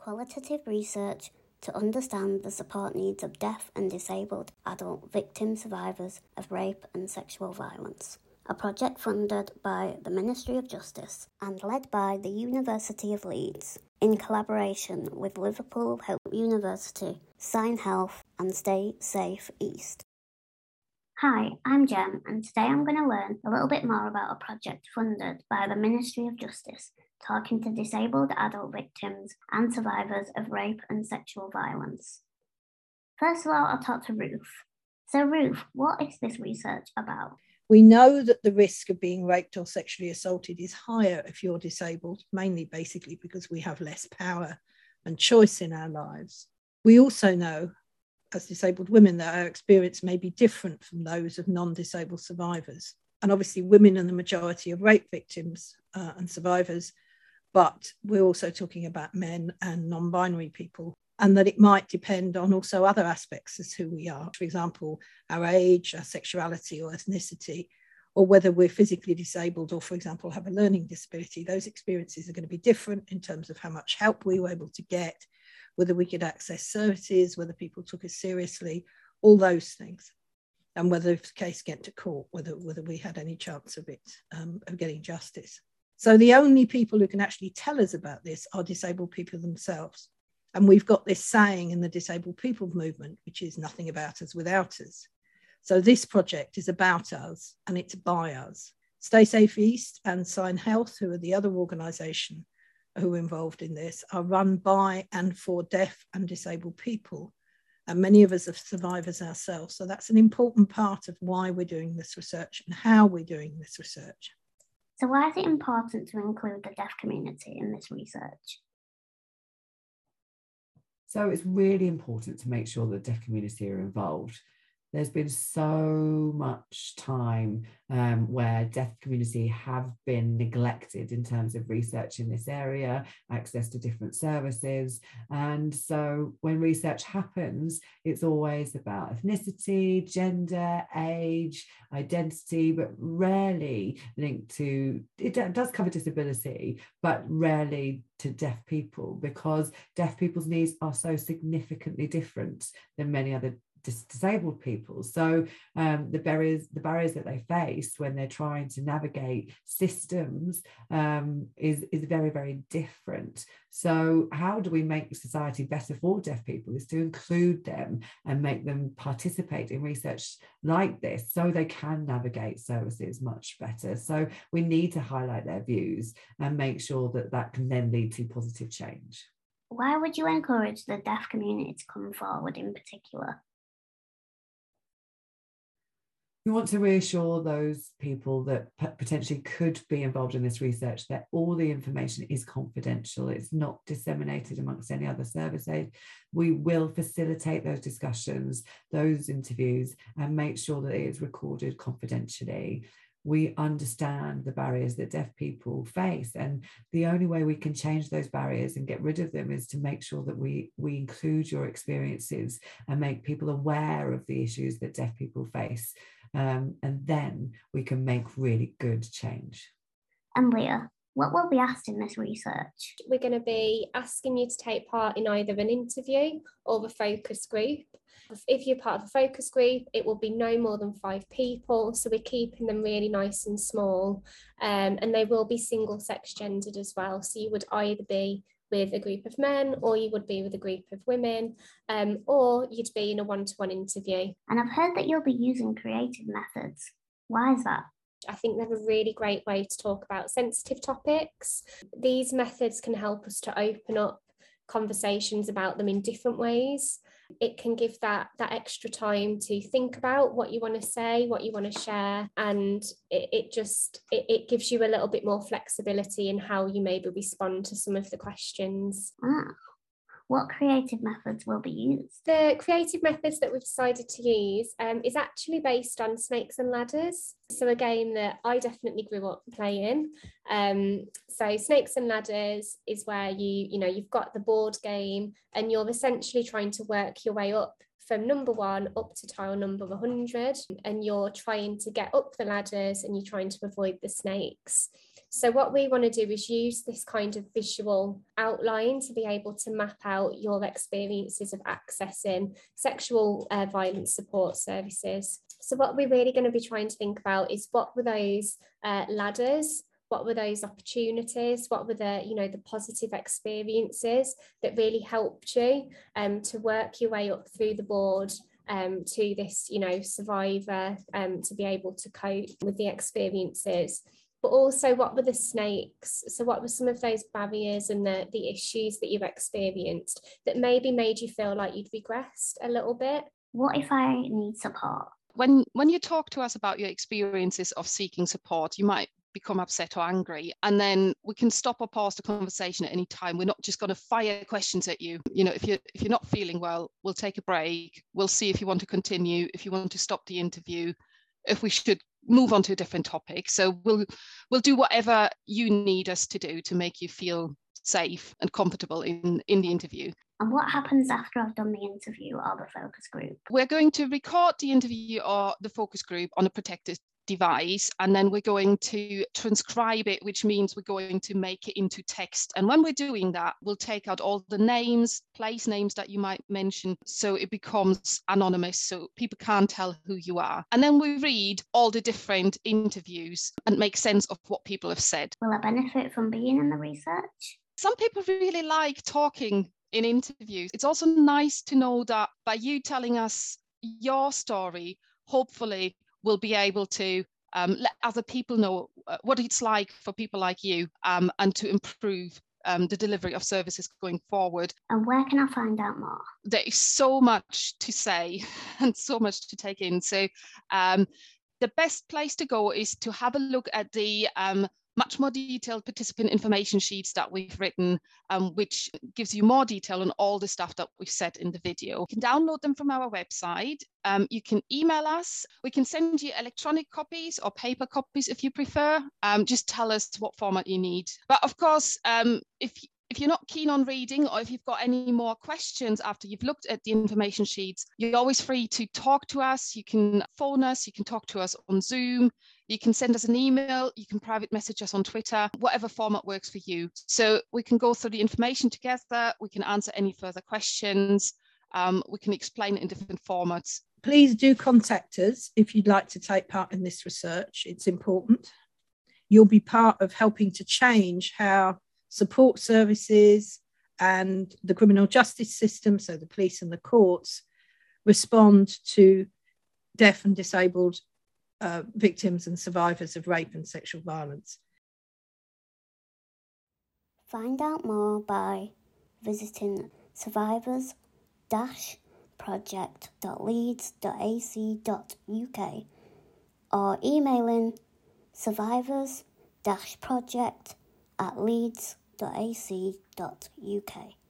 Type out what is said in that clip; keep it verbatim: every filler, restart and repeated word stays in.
qualitative research to understand the support needs of deaf and disabled adult victim survivors of rape and sexual violence. A project funded by the Ministry of Justice and led by the University of Leeds in collaboration with Liverpool Hope University, Sign Health and Stay Safe East. Hi, I'm Jem, and today I'm going to learn a little bit more about a project funded by the Ministry of Justice, talking to disabled adult victims and survivors of rape and sexual violence. First of all, I'll talk to Ruth. So Ruth, what is this research about? We know that the risk of being raped or sexually assaulted is higher if you're disabled, mainly basically because we have less power and choice in our lives. We also know, as disabled women, that our experience may be different from those of non-disabled survivors. And obviously women are the majority of rape victims uh, and survivors, but we're also talking about men and non-binary people, and that it might depend on also other aspects as who we are. For example, our age, our sexuality or ethnicity, or whether we're physically disabled or, for example, have a learning disability. Those experiences are going to be different in terms of how much help we were able to get, whether we could access services, whether people took us seriously, all those things. And whether if the case get to court, whether, whether we had any chance of it, um, of getting justice. So the only people who can actually tell us about this are disabled people themselves. And we've got this saying in the disabled people movement, which is nothing about us without us. So this project is about us and it's by us. Stay Safe East and Sign Health, who are the other organisation who are involved in this, are run by and for deaf and disabled people. And many of us are survivors ourselves. So that's an important part of why we're doing this research and how we're doing this research. So why is it important to include the deaf community in this research? So it's really important to make sure that the deaf community are involved. There's been so much time um, where deaf community have been neglected in terms of research in this area, access to different services. And so when research happens, it's always about ethnicity, gender, age, identity, but rarely linked to, it does cover disability, but rarely to deaf people, because deaf people's needs are so significantly different than many other disabled people. So um, the barriers the barriers that they face when they're trying to navigate systems um, is, is very, very different. So how do we make society better for deaf people is to include them and make them participate in research like this so they can navigate services much better. So we need to highlight their views and make sure that that can then lead to positive change. Why would you encourage the deaf community to come forward in particular? We want to reassure those people that potentially could be involved in this research that all the information is confidential. It's not disseminated amongst any other service aid. We will facilitate those discussions, those interviews, and make sure that it is recorded confidentially. We understand the barriers that deaf people face, and the only way we can change those barriers and get rid of them is to make sure that we, we include your experiences and make people aware of the issues that deaf people face. Um, and then we can make really good change. And Leah, what will be asked in this research? We're going to be asking you to take part in either an interview or a focus group. If you're part of a focus group, it will be no more than five people. So we're keeping them really nice and small. Um, and they will be single sex gendered as well. So you would either be with a group of men, or you would be with a group of women, um, or you'd be in a one-to-one interview. And I've heard that you'll be using creative methods. Why is that? I think they're a really great way to talk about sensitive topics. These methods can help us to open up conversations about them in different ways. It can give that that extra time to think about what you want to say, what you want to share, and it, it just it, it gives you a little bit more flexibility in how you maybe respond to some of the questions. Ah. What creative methods will be used? The creative methods that we've decided to use um, is actually based on Snakes and Ladders. So a game that I definitely grew up playing. Um, so Snakes and Ladders is where you, you know, you've got the board game and you're essentially trying to work your way up from number one up to tile number one hundred, and you're trying to get up the ladders and you're trying to avoid the snakes. So what we want to do is use this kind of visual outline to be able to map out your experiences of accessing sexual uh, violence support services. So what we're really going to be trying to think about is, what were those uh, ladders? What were those opportunities? What were the, you know, the positive experiences that really helped you um, to work your way up through the board um, to this, you know, survivor, um, to be able to cope with the experiences? But also, what were the snakes? So what were some of those barriers and the, the issues that you've experienced that maybe made you feel like you'd regressed a little bit? What if I need support? When, when you talk to us about your experiences of seeking support, you might become upset or angry, and then we can stop or pause the conversation at any time. We're not just going to fire questions at you. You know, if you're if you're not feeling well, we'll take a break. We'll see if you want to continue, if you want to stop the interview, if we should move on to a different topic. So we'll we'll do whatever you need us to do to make you feel safe and comfortable in in the interview. And what happens after I've done the interview or the focus group? We're going to record the interview or the focus group on a protected device, and then we're going to transcribe it, which means we're going to make it into text. And when we're doing that, we'll take out all the names, place names that you might mention, so it becomes anonymous, so people can't tell who you are. And then we read all the different interviews and make sense of what people have said. Will I benefit from being in the research? Some people really like talking in interviews. It's also nice to know that by you telling us your story, hopefully we'll be able to um, let other people know uh, what it's like for people like you, um, and to improve um, the delivery of services going forward. And where can I find out more? There is so much to say and so much to take in. So um, the best place to go is to have a look at the um, much more detailed participant information sheets that we've written, um, which gives you more detail on all the stuff that we've said in the video. You can download them from our website. Um, you can email us. We can send you electronic copies or paper copies if you prefer. Um, just tell us what format you need. But of course, um, if If you're not keen on reading, or if you've got any more questions after you've looked at the information sheets, you're always free to talk to us. You can phone us, you can talk to us on Zoom, you can send us an email, you can private message us on Twitter, whatever format works for you. So we can go through the information together, we can answer any further questions, um, we can explain it in different formats. Please do contact us if you'd like to take part in this research. It's important. You'll be part of helping to change how support services and the criminal justice system, so the police and the courts, respond to deaf and disabled uh, victims and survivors of rape and sexual violence. Find out more by visiting survivors dash project dot leeds dot a c dot u k or emailing survivors dash project at leeds dot a c dot u k.